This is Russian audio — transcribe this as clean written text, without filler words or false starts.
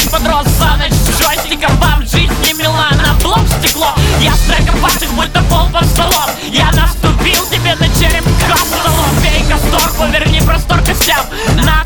Весь подрос за ночь с джойстиком. Вам жизнь не мила, на блок стекло. Я с треком ваших, будто пол под столом. Я наступил тебе на череп, как столом. Бей кастор, поверни простор костям.